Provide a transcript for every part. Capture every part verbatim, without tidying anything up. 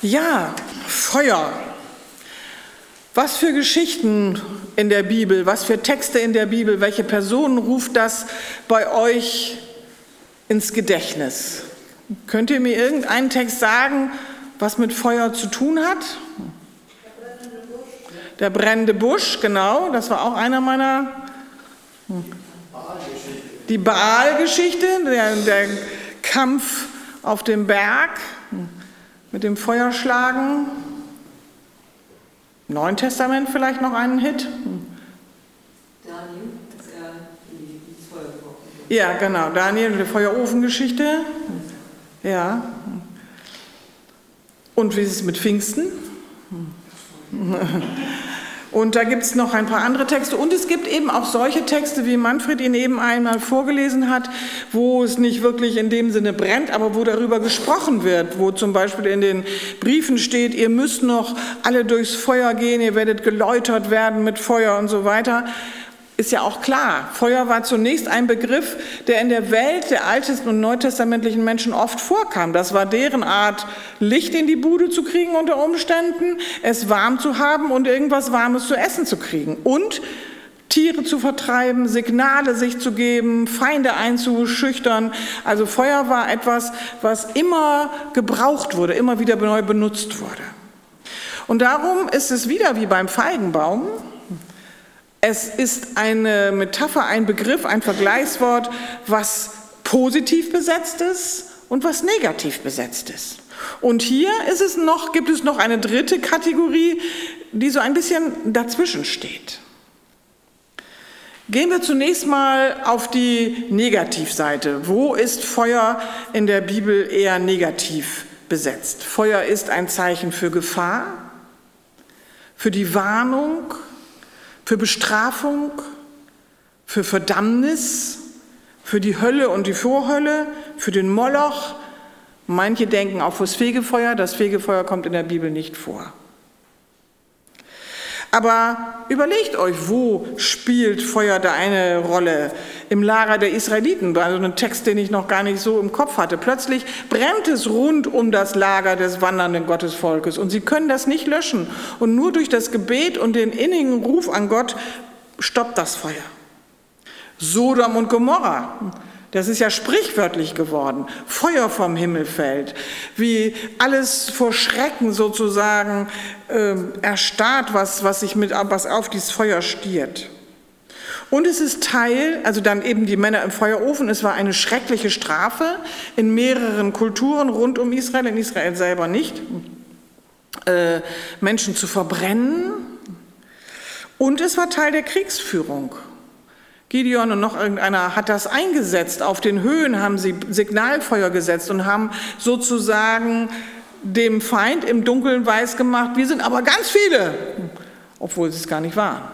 Ja, Feuer. Was für Geschichten in der Bibel, was für Texte in der Bibel, welche Personen ruft das bei euch ins Gedächtnis? Könnt ihr mir irgendeinen Text sagen, was mit Feuer zu tun hat? Der brennende Busch, genau, das war auch einer meiner... Die Baal-Geschichte, der, der Kampf auf dem Berg mit dem Feuerschlagen. Im Neuen Testament vielleicht noch einen Hit. Daniel, dass er ins Feuer geworfen wird. Ja, genau, Daniel, die Feuerofengeschichte. Ja. Und wie ist es mit Pfingsten? Und da gibt es noch ein paar andere Texte. Und es gibt eben auch solche Texte, wie Manfred ihn eben einmal vorgelesen hat, wo es nicht wirklich in dem Sinne brennt, aber wo darüber gesprochen wird, wo zum Beispiel in den Briefen steht, ihr müsst noch alle durchs Feuer gehen, ihr werdet geläutert werden mit Feuer und so weiter. Ist ja auch klar, Feuer war zunächst ein Begriff, der in der Welt der altes- und neutestamentlichen Menschen oft vorkam. Das war deren Art, Licht in die Bude zu kriegen unter Umständen, es warm zu haben und irgendwas Warmes zu essen zu kriegen. Und Tiere zu vertreiben, Signale sich zu geben, Feinde einzuschüchtern. Also Feuer war etwas, was immer gebraucht wurde, immer wieder neu benutzt wurde. Und darum ist es wieder wie beim Feigenbaum. Es ist eine Metapher, ein Begriff, ein Vergleichswort, was positiv besetzt ist und was negativ besetzt ist. Und hier ist es noch, gibt es noch eine dritte Kategorie, die so ein bisschen dazwischen steht. Gehen wir zunächst mal auf die Negativseite. Wo ist Feuer in der Bibel eher negativ besetzt? Feuer ist ein Zeichen für Gefahr, für die Warnung, für Bestrafung, für Verdammnis, für die Hölle und die Vorhölle, für den Moloch. Manche denken auch fürs Fegefeuer. Das Fegefeuer kommt in der Bibel nicht vor. Aber überlegt euch, wo spielt Feuer da eine Rolle? Im Lager der Israeliten, also ein Text, den ich noch gar nicht so im Kopf hatte. Plötzlich brennt es rund um das Lager des wandernden Gottesvolkes und sie können das nicht löschen. Und nur durch das Gebet und den innigen Ruf an Gott stoppt das Feuer. Sodom und Gomorra. Das ist ja sprichwörtlich geworden. Feuer vom Himmel fällt, wie alles vor Schrecken sozusagen äh, erstarrt, was, was sich mit, was auf dieses Feuer stiert. Und es ist Teil, also dann eben die Männer im Feuerofen, es war eine schreckliche Strafe in mehreren Kulturen rund um Israel, in Israel selber nicht, äh, Menschen zu verbrennen. Und es war Teil der Kriegsführung. Gideon und noch irgendeiner hat das eingesetzt. Auf den Höhen haben sie Signalfeuer gesetzt und haben sozusagen dem Feind im Dunkeln weiß gemacht, wir sind aber ganz viele, obwohl sie es gar nicht waren.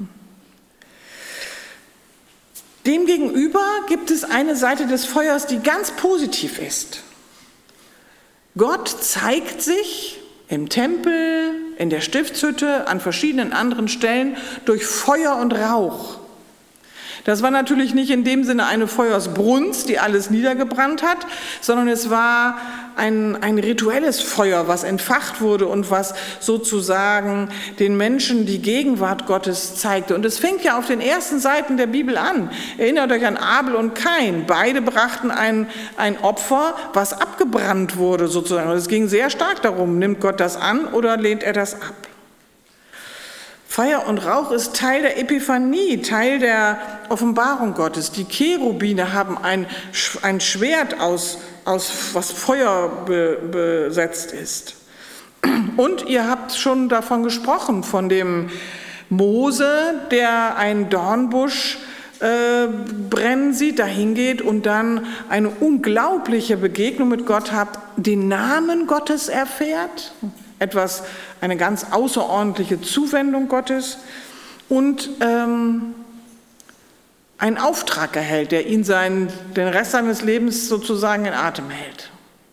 Demgegenüber gibt es eine Seite des Feuers, die ganz positiv ist. Gott zeigt sich im Tempel, in der Stiftshütte, an verschiedenen anderen Stellen durch Feuer und Rauch. Das war natürlich nicht in dem Sinne eine Feuersbrunst, die alles niedergebrannt hat, sondern es war ein, ein rituelles Feuer, was entfacht wurde und was sozusagen den Menschen die Gegenwart Gottes zeigte. Und es fängt ja auf den ersten Seiten der Bibel an. Erinnert euch an Abel und Kain. Beide brachten ein, ein Opfer, was abgebrannt wurde sozusagen. Und es ging sehr stark darum, nimmt Gott das an oder lehnt er das ab? Feuer und Rauch ist Teil der Epiphanie, Teil der Offenbarung Gottes. Die Cherubine haben ein, ein Schwert aus, aus was Feuer be, besetzt ist. Und ihr habt schon davon gesprochen, von dem Mose, der einen Dornbusch äh, brennen sieht, dahin geht und dann eine unglaubliche Begegnung mit Gott hat, den Namen Gottes erfährt. Etwas, eine ganz außerordentliche Zuwendung Gottes und ähm, einen Auftrag erhält, der ihn seinen, den Rest seines Lebens sozusagen in Atem hält.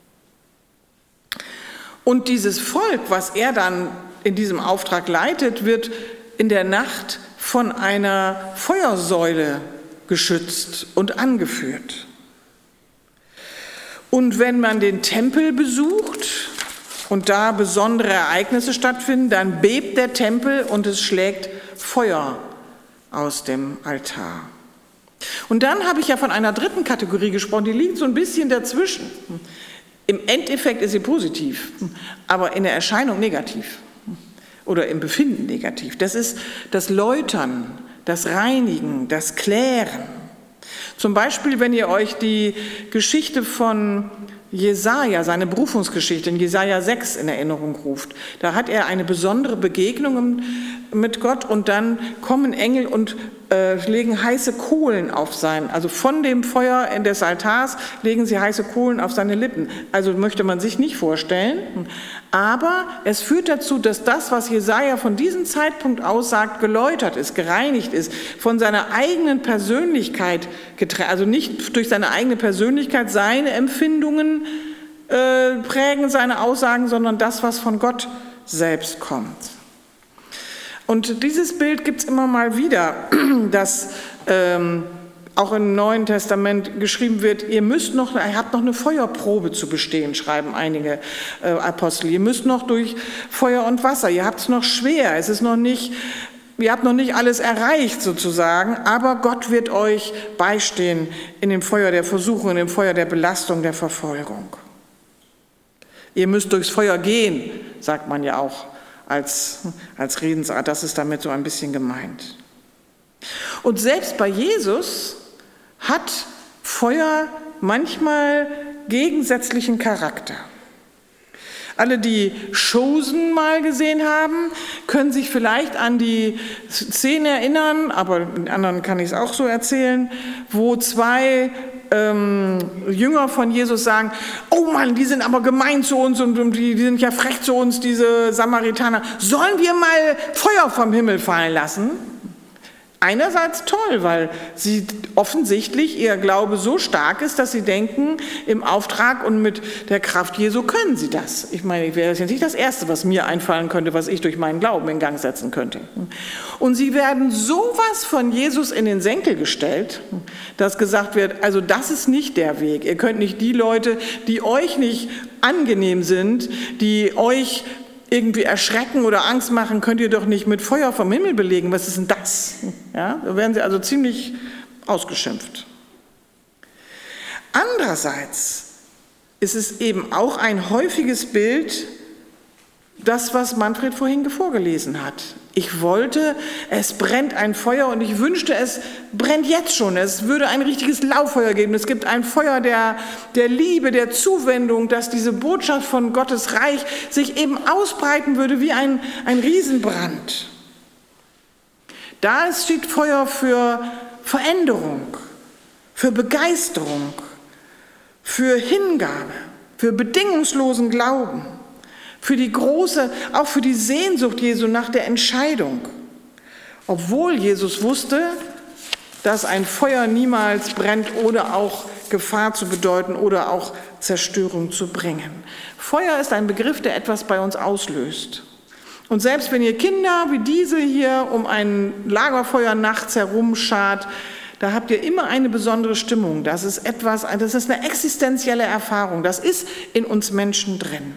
Und dieses Volk, was er dann in diesem Auftrag leitet, wird in der Nacht von einer Feuersäule geschützt und angeführt. Und wenn man den Tempel besucht, und da besondere Ereignisse stattfinden, dann bebt der Tempel und es schlägt Feuer aus dem Altar. Und dann habe ich ja von einer dritten Kategorie gesprochen, die liegt so ein bisschen dazwischen. Im Endeffekt ist sie positiv, aber in der Erscheinung negativ oder im Befinden negativ. Das ist das Läutern, das Reinigen, das Klären. Zum Beispiel, wenn ihr euch die Geschichte von Jesaja, seine Berufungsgeschichte in Jesaja sechs in Erinnerung ruft. Da hat er eine besondere Begegnung mit Gott und dann kommen Engel und äh, legen heiße Kohlen auf sein, also von dem Feuer des Altars legen sie heiße Kohlen auf seine Lippen. Also möchte man sich nicht vorstellen, aber es führt dazu, dass das, was Jesaja von diesem Zeitpunkt aus sagt, geläutert ist, gereinigt ist, von seiner eigenen Persönlichkeit getrennt, also nicht durch seine eigene Persönlichkeit seine Empfindungen äh, prägen seine Aussagen, sondern das, was von Gott selbst kommt. Und dieses Bild gibt es immer mal wieder, dass ähm, auch im Neuen Testament geschrieben wird, ihr müsst noch, ihr habt noch eine Feuerprobe zu bestehen, schreiben einige äh, Apostel. Ihr müsst noch durch Feuer und Wasser, ihr habt es noch schwer, es ist noch nicht, ihr habt noch nicht alles erreicht sozusagen, aber Gott wird euch beistehen in dem Feuer der Versuchung, in dem Feuer der Belastung, der Verfolgung. Ihr müsst durchs Feuer gehen, sagt man ja auch. Als, als Redensart, das ist damit so ein bisschen gemeint. Und selbst bei Jesus hat Feuer manchmal gegensätzlichen Charakter. Alle, die Chosen mal gesehen haben, können sich vielleicht an die Szene erinnern, aber in anderen kann ich es auch so erzählen, wo zwei ähm, Jünger von Jesus sagen, oh Mann, die sind aber gemein zu uns und die, die sind ja frech zu uns, diese Samaritaner. Sollen wir mal Feuer vom Himmel fallen lassen? Einerseits toll, weil sie offensichtlich ihr Glaube so stark ist, dass sie denken, im Auftrag und mit der Kraft Jesu können sie das. Ich meine, wäre das jetzt nicht das Erste, was mir einfallen könnte, was ich durch meinen Glauben in Gang setzen könnte. Und sie werden sowas von Jesus in den Senkel gestellt, dass gesagt wird, also das ist nicht der Weg. Ihr könnt nicht die Leute, die euch nicht angenehm sind, die euch irgendwie erschrecken oder Angst machen, könnt ihr doch nicht mit Feuer vom Himmel belegen. Was ist denn das? Ja, da werden sie also ziemlich ausgeschimpft. Andererseits ist es eben auch ein häufiges Bild, das, was Manfred vorhin vorgelesen hat. Ich wollte, es brennt ein Feuer und ich wünschte, es brennt jetzt schon. Es würde ein richtiges Lauffeuer geben. Es gibt ein Feuer der, der Liebe, der Zuwendung, dass diese Botschaft von Gottes Reich sich eben ausbreiten würde wie ein, ein Riesenbrand. Da steht Feuer für Veränderung, für Begeisterung, für Hingabe, für bedingungslosen Glauben. Für die große, auch für die Sehnsucht Jesu nach der Entscheidung. Obwohl Jesus wusste, dass ein Feuer niemals brennt, ohne auch Gefahr zu bedeuten oder auch Zerstörung zu bringen. Feuer ist ein Begriff, der etwas bei uns auslöst. Und selbst wenn ihr Kinder wie diese hier um ein Lagerfeuer nachts herumschart, da habt ihr immer eine besondere Stimmung. Das ist etwas, das ist eine existenzielle Erfahrung. Das ist in uns Menschen drin.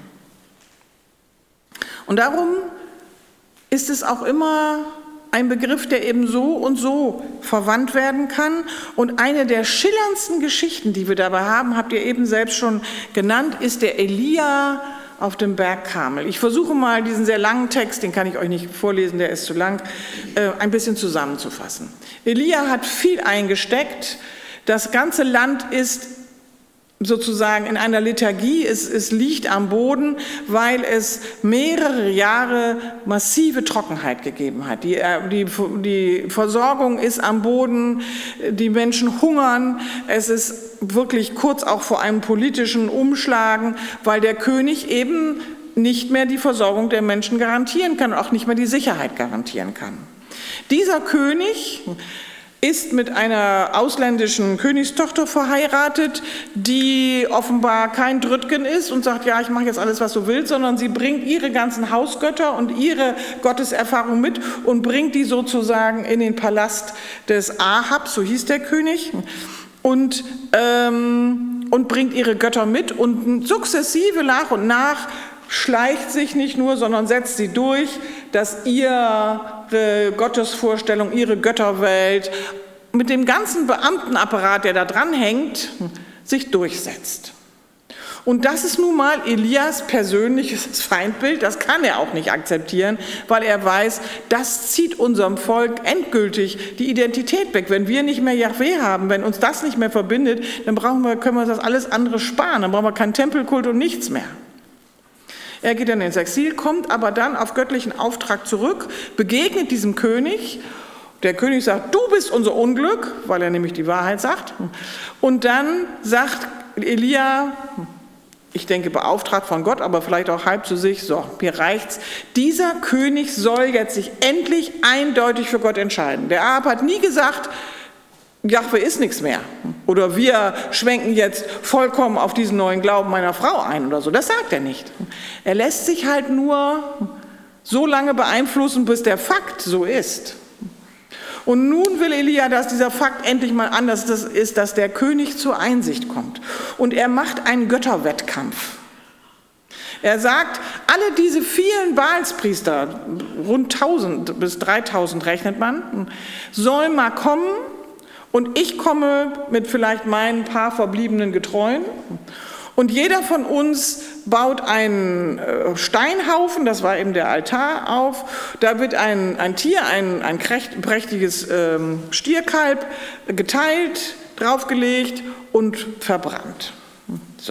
Und darum ist es auch immer ein Begriff, der eben so und so verwandt werden kann. Und eine der schillerndsten Geschichten, die wir dabei haben, habt ihr eben selbst schon genannt, ist der Elia auf dem Berg Karmel. Ich versuche mal diesen sehr langen Text, den kann ich euch nicht vorlesen, der ist zu lang, ein bisschen zusammenzufassen. Elia hat viel eingesteckt. Das ganze Land ist sozusagen in einer Lethargie, es, es liegt am Boden, weil es mehrere Jahre massive Trockenheit gegeben hat. Die, die, die Versorgung ist am Boden, die Menschen hungern, es ist wirklich kurz auch vor einem politischen Umschlagen, weil der König eben nicht mehr die Versorgung der Menschen garantieren kann und auch nicht mehr die Sicherheit garantieren kann. Dieser König ist mit einer ausländischen Königstochter verheiratet, die offenbar kein Drüttgen ist und sagt, ja, ich mache jetzt alles, was du willst, sondern sie bringt ihre ganzen Hausgötter und ihre Gotteserfahrung mit und bringt die sozusagen in den Palast des Ahab, so hieß der König, und, ähm, und bringt ihre Götter mit und sukzessive nach und nach schleicht sich nicht nur, sondern setzt sie durch, dass ihre Gottesvorstellung, ihre Götterwelt mit dem ganzen Beamtenapparat, der da dran hängt, sich durchsetzt. Und das ist nun mal Elias persönliches Feindbild, das kann er auch nicht akzeptieren, weil er weiß, das zieht unserem Volk endgültig die Identität weg. Wenn wir nicht mehr Jahwe haben, wenn uns das nicht mehr verbindet, dann brauchen wir, können wir das alles andere sparen, dann brauchen wir keinen Tempelkult und nichts mehr. Er geht dann ins Exil, kommt aber dann auf göttlichen Auftrag zurück, begegnet diesem König. Der König sagt, du bist unser Unglück, weil er nämlich die Wahrheit sagt. Und dann sagt Elia, ich denke beauftragt von Gott, aber vielleicht auch halb zu sich, so, mir reicht's. Dieser König soll jetzt sich endlich eindeutig für Gott entscheiden. Der Ahab hat nie gesagt, Jahwe ist nichts mehr. Oder wir schwenken jetzt vollkommen auf diesen neuen Glauben meiner Frau ein oder so. Das sagt er nicht. Er lässt sich halt nur so lange beeinflussen, bis der Fakt so ist. Und nun will Elia, dass dieser Fakt endlich mal anders ist, dass der König zur Einsicht kommt. Und er macht einen Götterwettkampf. Er sagt, alle diese vielen Baalspriester, rund tausend bis dreitausend rechnet man, sollen mal kommen und ich komme mit vielleicht meinen paar verbliebenen Getreuen. Und jeder von uns baut einen Steinhaufen, das war eben der Altar, auf. Da wird ein, ein Tier, ein, ein prächtiges ähm, Stierkalb geteilt, draufgelegt und verbrannt. So.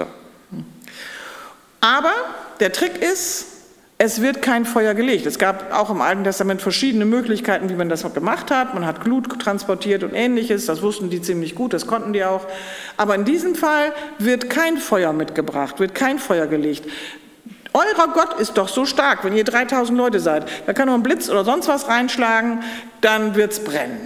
Aber der Trick ist, es wird kein Feuer gelegt. Es gab auch im Alten Testament verschiedene Möglichkeiten, wie man das gemacht hat. Man hat Glut transportiert und Ähnliches. Das wussten die ziemlich gut, das konnten die auch. Aber in diesem Fall wird kein Feuer mitgebracht, wird kein Feuer gelegt. Euer Gott ist doch so stark, wenn ihr dreitausend Leute seid. Da kann noch ein Blitz oder sonst was reinschlagen, dann wird es brennen.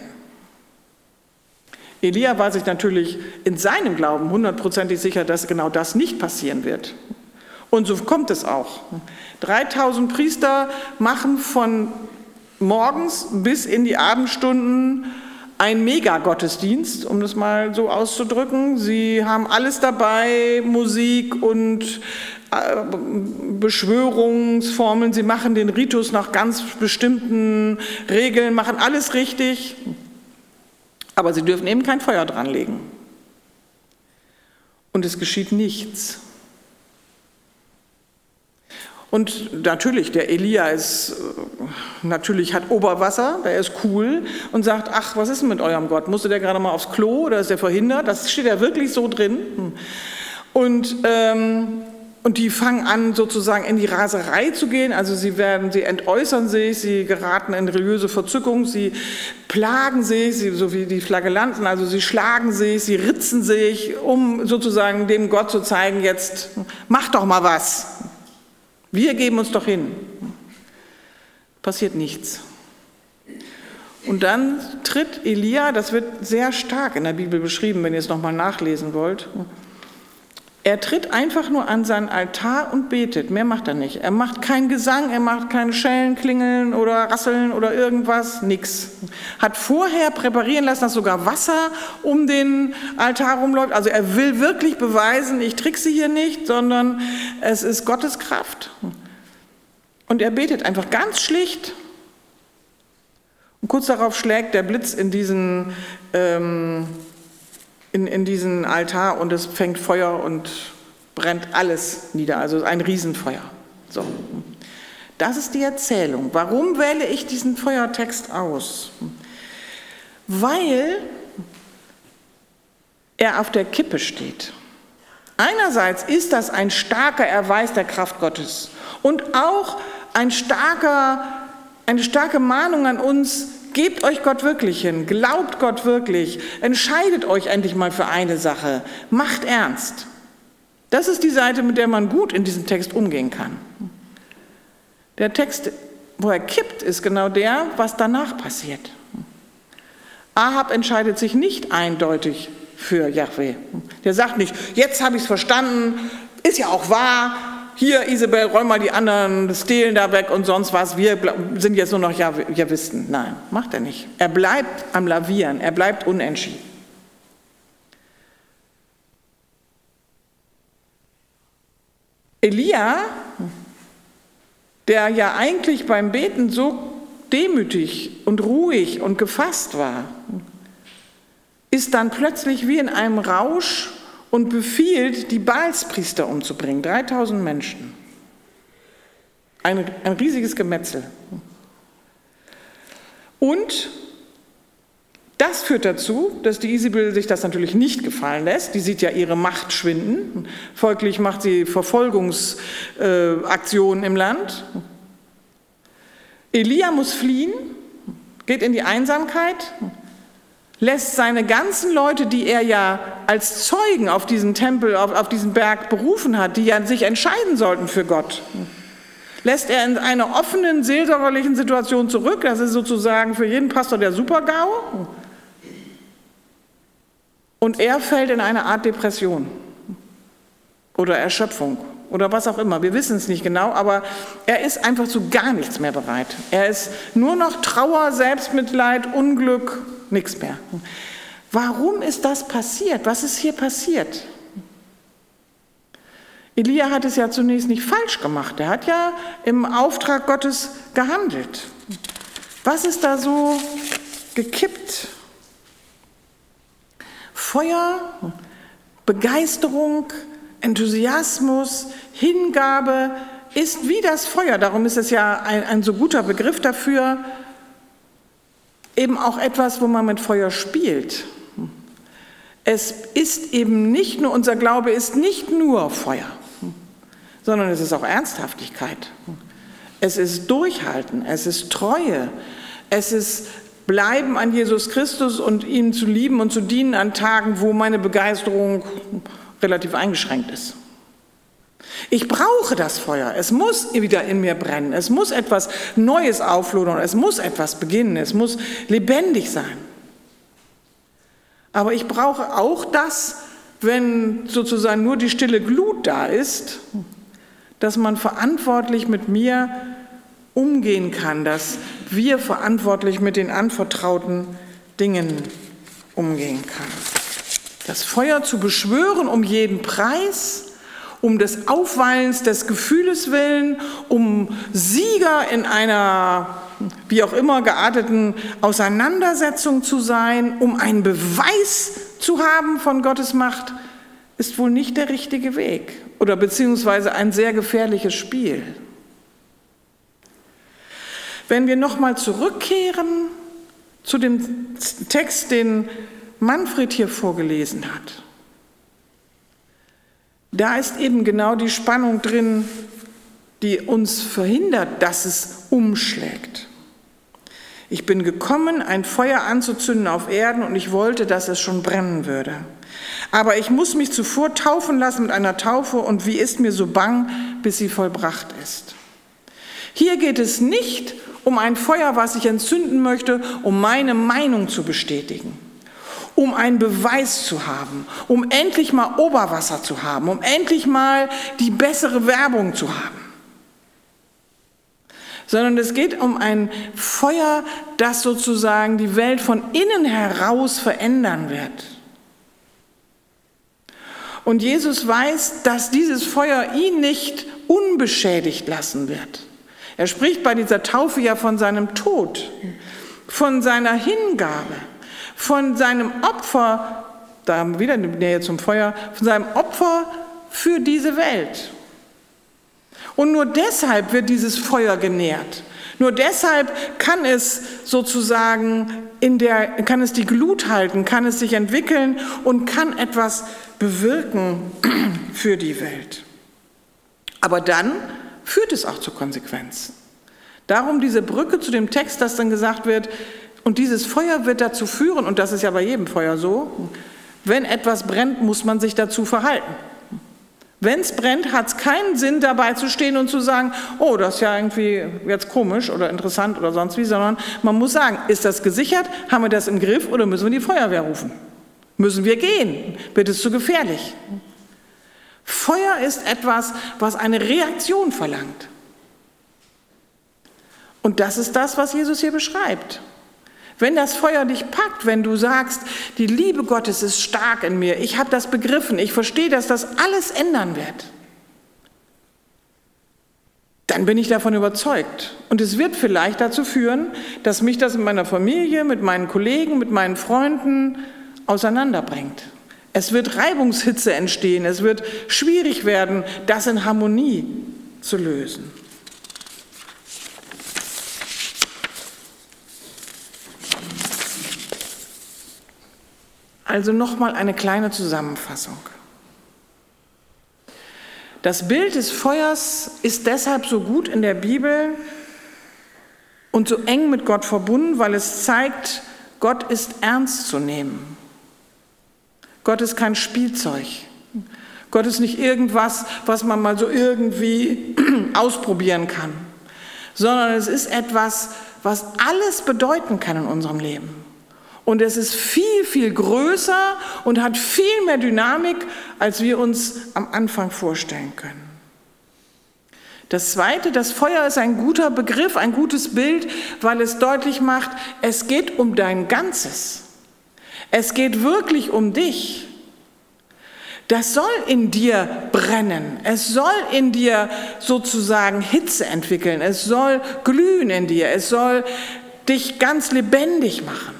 Elia war sich natürlich in seinem Glauben hundertprozentig sicher, dass genau das nicht passieren wird. Und so kommt es auch. dreitausend Priester machen von morgens bis in die Abendstunden einen Megagottesdienst, um das mal so auszudrücken. Sie haben alles dabei, Musik und Beschwörungsformeln. Sie machen den Ritus nach ganz bestimmten Regeln, machen alles richtig. Aber sie dürfen eben kein Feuer dranlegen. Und es geschieht nichts. Und natürlich, der Elia ist, natürlich hat Oberwasser, der ist cool und sagt, ach, was ist denn mit eurem Gott? Musste der gerade mal aufs Klo oder ist der verhindert? Das steht ja wirklich so drin. Und, ähm, und die fangen an, sozusagen in die Raserei zu gehen. Also sie werden, sie entäußern sich, sie geraten in religiöse Verzückung, sie plagen sich, sie, so wie die Flagellanten, also sie schlagen sich, sie ritzen sich, um sozusagen dem Gott zu zeigen, jetzt mach doch mal was. Wir geben uns doch hin. Passiert nichts. Und dann tritt Elia, das wird sehr stark in der Bibel beschrieben, wenn ihr es nochmal nachlesen wollt. Er tritt einfach nur an seinen Altar und betet. Mehr macht er nicht. Er macht keinen Gesang, er macht keine Schellen, Klingeln oder Rasseln oder irgendwas, nix. Hat vorher präparieren lassen, dass sogar Wasser um den Altar rumläuft. Also er will wirklich beweisen, ich trickse hier nicht, sondern es ist Gottes Kraft. Und er betet einfach ganz schlicht. Und kurz darauf schlägt der Blitz in diesen... Ähm, In, in diesen Altar und es fängt Feuer und brennt alles nieder, also ein Riesenfeuer. So. Das ist die Erzählung. Warum wähle ich diesen Feuertext aus? Weil er auf der Kippe steht. Einerseits ist das ein starker Erweis der Kraft Gottes und auch ein starker, eine starke Mahnung an uns, gebt euch Gott wirklich hin, glaubt Gott wirklich, entscheidet euch endlich mal für eine Sache, macht ernst. Das ist die Seite, mit der man gut in diesem Text umgehen kann. Der Text, wo er kippt, ist genau der, was danach passiert. Ahab entscheidet sich nicht eindeutig für Jahwe. Der sagt nicht, jetzt habe ich es verstanden, ist ja auch wahr, hier Isabel, räum mal die anderen Stelen da weg und sonst was, wir sind jetzt nur noch Jahwisten. Nein, macht er nicht. Er bleibt am Lavieren, er bleibt unentschieden. Elia der ja eigentlich beim Beten so demütig und ruhig und gefasst war, ist dann plötzlich wie in einem Rausch und befiehlt, die Baalspriester umzubringen. dreitausend Menschen. Ein, ein riesiges Gemetzel. Und das führt dazu, dass die Isabel sich das natürlich nicht gefallen lässt. Die sieht ja ihre Macht schwinden. Folglich macht sie Verfolgungsaktionen äh, im Land. Elia muss fliehen, geht in die Einsamkeit, lässt seine ganzen Leute, die er ja als Zeugen auf diesen Tempel, auf, auf diesen Berg berufen hat, die ja sich entscheiden sollten für Gott, lässt er in einer offenen, seelsorgerlichen Situation zurück. Das ist sozusagen für jeden Pastor der Super-GAU. Und er fällt in eine Art Depression oder Erschöpfung oder was auch immer. Wir wissen es nicht genau, aber er ist einfach zu gar nichts mehr bereit. Er ist nur noch Trauer, Selbstmitleid, Unglück, nichts mehr. Warum ist das passiert? Was ist hier passiert? Elia hat es ja zunächst nicht falsch gemacht. Er hat ja im Auftrag Gottes gehandelt. Was ist da so gekippt? Feuer, Begeisterung, Enthusiasmus, Hingabe ist wie das Feuer. Darum ist es ja ein, ein so guter Begriff dafür, eben auch etwas, wo man mit Feuer spielt. Es ist eben nicht nur, unser Glaube ist nicht nur Feuer, sondern es ist auch Ernsthaftigkeit. Es ist Durchhalten, es ist Treue, es ist Bleiben an Jesus Christus und ihn zu lieben und zu dienen an Tagen, wo meine Begeisterung relativ eingeschränkt ist. Ich brauche das Feuer, es muss wieder in mir brennen, es muss etwas Neues auflodern, es muss etwas beginnen, es muss lebendig sein. Aber ich brauche auch das, wenn sozusagen nur die stille Glut da ist, dass man verantwortlich mit mir umgehen kann, dass wir verantwortlich mit den anvertrauten Dingen umgehen können. Das Feuer zu beschwören um jeden Preis, um des Aufwallens des Gefühles willen, um Sieger in einer wie auch immer gearteten Auseinandersetzung zu sein, um einen Beweis zu haben von Gottes Macht, ist wohl nicht der richtige Weg oder beziehungsweise ein sehr gefährliches Spiel. Wenn wir nochmal zurückkehren zu dem Text, den Manfred hier vorgelesen hat, da ist eben genau die Spannung drin, die uns verhindert, dass es umschlägt. Ich bin gekommen, ein Feuer anzuzünden auf Erden und ich wollte, dass es schon brennen würde. Aber ich muss mich zuvor taufen lassen mit einer Taufe und wie ist mir so bang, bis sie vollbracht ist. Hier geht es nicht um ein Feuer, was ich entzünden möchte, um meine Meinung zu bestätigen, um einen Beweis zu haben, um endlich mal Oberwasser zu haben, um endlich mal die bessere Werbung zu haben. Sondern es geht um ein Feuer, das sozusagen die Welt von innen heraus verändern wird. Und Jesus weiß, dass dieses Feuer ihn nicht unbeschädigt lassen wird. Er spricht bei dieser Taufe ja von seinem Tod, von seiner Hingabe, von seinem Opfer, da haben wir wieder die Nähe zum Feuer, von seinem Opfer für diese Welt. Und nur deshalb wird dieses Feuer genährt. Nur deshalb kann es sozusagen in der, kann es die Glut halten, kann es sich entwickeln und kann etwas bewirken für die Welt. Aber dann führt es auch zu Konsequenzen. Darum diese Brücke zu dem Text, dass dann gesagt wird, und dieses Feuer wird dazu führen, und das ist ja bei jedem Feuer so, wenn etwas brennt, muss man sich dazu verhalten. Wenn es brennt, hat es keinen Sinn, dabei zu stehen und zu sagen, oh, das ist ja irgendwie jetzt komisch oder interessant oder sonst wie, sondern man muss sagen, ist das gesichert, haben wir das im Griff oder müssen wir die Feuerwehr rufen? Müssen wir gehen? Wird es zu gefährlich? Feuer ist etwas, was eine Reaktion verlangt. Und das ist das, was Jesus hier beschreibt. Wenn das Feuer dich packt, wenn du sagst, die Liebe Gottes ist stark in mir, ich habe das begriffen, ich verstehe, dass das alles ändern wird, dann bin ich davon überzeugt. Und es wird vielleicht dazu führen, dass mich das in meiner Familie, mit meinen Kollegen, mit meinen Freunden auseinanderbringt. Es wird Reibungshitze entstehen, es wird schwierig werden, das in Harmonie zu lösen. Also nochmal eine kleine Zusammenfassung. Das Bild des Feuers ist deshalb so gut in der Bibel und so eng mit Gott verbunden, weil es zeigt, Gott ist ernst zu nehmen. Gott ist kein Spielzeug. Gott ist nicht irgendwas, was man mal so irgendwie ausprobieren kann, sondern es ist etwas, was alles bedeuten kann in unserem Leben. Und es ist viel, viel größer und hat viel mehr Dynamik, als wir uns am Anfang vorstellen können. Das Zweite, das Feuer ist ein guter Begriff, ein gutes Bild, weil es deutlich macht, es geht um dein Ganzes. Es geht wirklich um dich. Das soll in dir brennen. Es soll in dir sozusagen Hitze entwickeln. Es soll glühen in dir. Es soll dich ganz lebendig machen.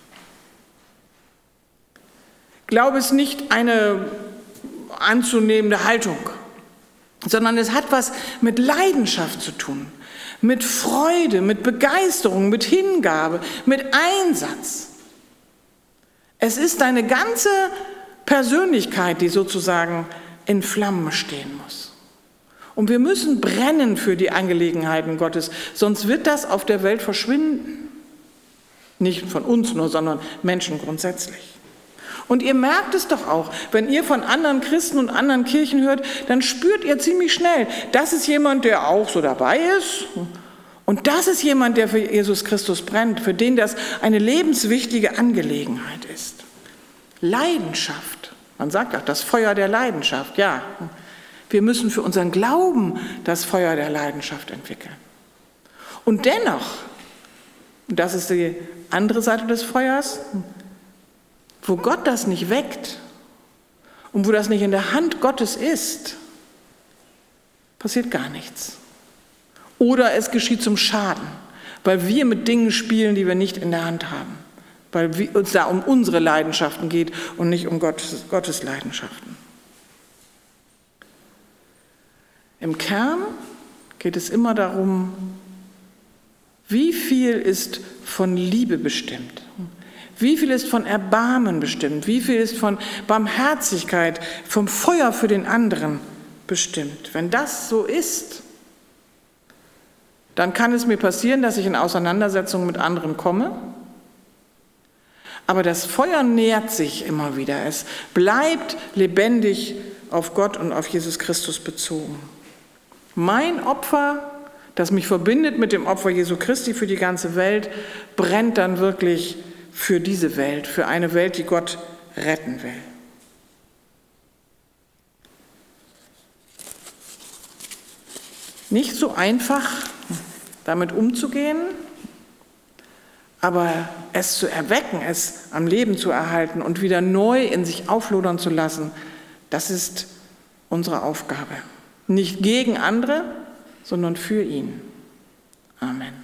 Glaube ist nicht eine anzunehmende Haltung, sondern es hat was mit Leidenschaft zu tun, mit Freude, mit Begeisterung, mit Hingabe, mit Einsatz. Es ist deine ganze Persönlichkeit, die sozusagen in Flammen stehen muss. Und wir müssen brennen für die Angelegenheiten Gottes, sonst wird das auf der Welt verschwinden. Nicht von uns nur, sondern Menschen grundsätzlich. Und ihr merkt es doch auch, wenn ihr von anderen Christen und anderen Kirchen hört, dann spürt ihr ziemlich schnell, das ist jemand, der auch so dabei ist. Und das ist jemand, der für Jesus Christus brennt, für den das eine lebenswichtige Angelegenheit ist. Leidenschaft. Man sagt auch, das Feuer der Leidenschaft. Ja, wir müssen für unseren Glauben das Feuer der Leidenschaft entwickeln. Und dennoch, und das ist die andere Seite des Feuers, wo Gott das nicht weckt und wo das nicht in der Hand Gottes ist, passiert gar nichts. Oder es geschieht zum Schaden, weil wir mit Dingen spielen, die wir nicht in der Hand haben, weil es uns da um unsere Leidenschaften geht und nicht um Gottes, Gottes Leidenschaften. Im Kern geht es immer darum, wie viel ist von Liebe bestimmt. Wie viel ist von Erbarmen bestimmt? Wie viel ist von Barmherzigkeit, vom Feuer für den anderen bestimmt? Wenn das so ist, dann kann es mir passieren, dass ich in Auseinandersetzungen mit anderen komme. Aber das Feuer nährt sich immer wieder. Es bleibt lebendig auf Gott und auf Jesus Christus bezogen. Mein Opfer, das mich verbindet mit dem Opfer Jesu Christi für die ganze Welt, brennt dann wirklich für diese Welt, für eine Welt, die Gott retten will. Nicht so einfach, damit umzugehen, aber es zu erwecken, es am Leben zu erhalten und wieder neu in sich auflodern zu lassen, das ist unsere Aufgabe. Nicht gegen andere, sondern für ihn. Amen.